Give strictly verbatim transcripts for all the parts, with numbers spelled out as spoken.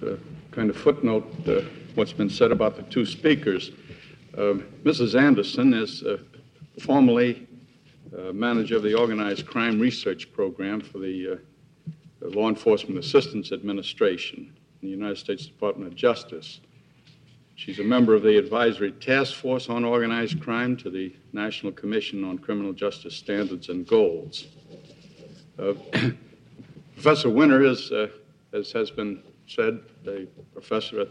uh, kind of footnote uh, what's been said about the two speakers. Um, Missus Anderson is uh, formerly uh, manager of the Organized Crime Research Program for the uh, Law Enforcement Assistance Administration in the United States Department of Justice. She's a member of the Advisory Task Force on Organized Crime to the National Commission on Criminal Justice Standards and Goals. Uh, Professor Winter is, uh, as has been said, a professor at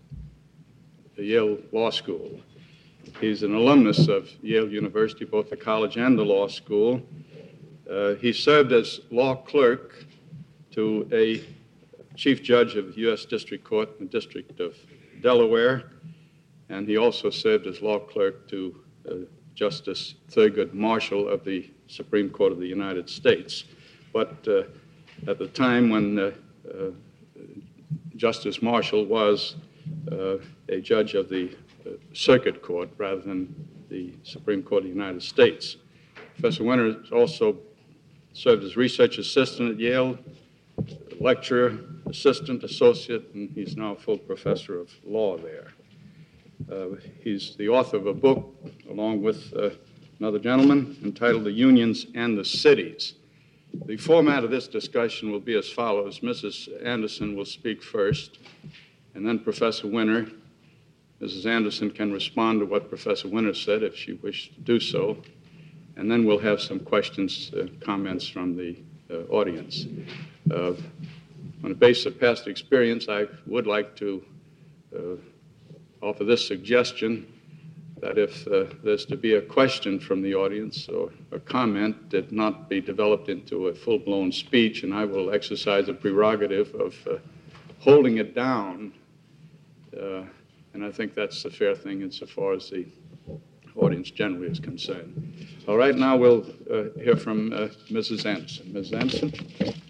the Yale Law School. He's an alumnus of Yale University, both the college and the law school. Uh, he served as law clerk to a chief judge of the U S District Court in the District of Delaware, and he also served as law clerk to uh, Justice Thurgood Marshall of the Supreme Court of the United States. But uh, at the time when uh, uh, Justice Marshall was uh, a judge of the uh, Circuit Court rather than the Supreme Court of the United States. Professor Winter has also served as research assistant at Yale, lecturer, assistant, associate, and he's now a full professor of law there. Uh, he's the author of a book, along with uh, another gentleman, entitled The Unions and the Cities. The format of this discussion will be as follows. Missus Anderson will speak first, and then Professor Winter. Missus Anderson can respond to what Professor Winter said if she wishes to do so, and then we'll have some questions, uh, comments from the uh, audience. Uh, on the basis of past experience, I would like to uh, offer this suggestion that if uh, there's to be a question from the audience or a comment, it not be developed into a full-blown speech, and I will exercise the prerogative of uh, holding it down, uh, and I think that's the fair thing insofar as the audience generally is concerned. All right, now we'll uh, hear from uh, Missus Anderson. Missus Anderson?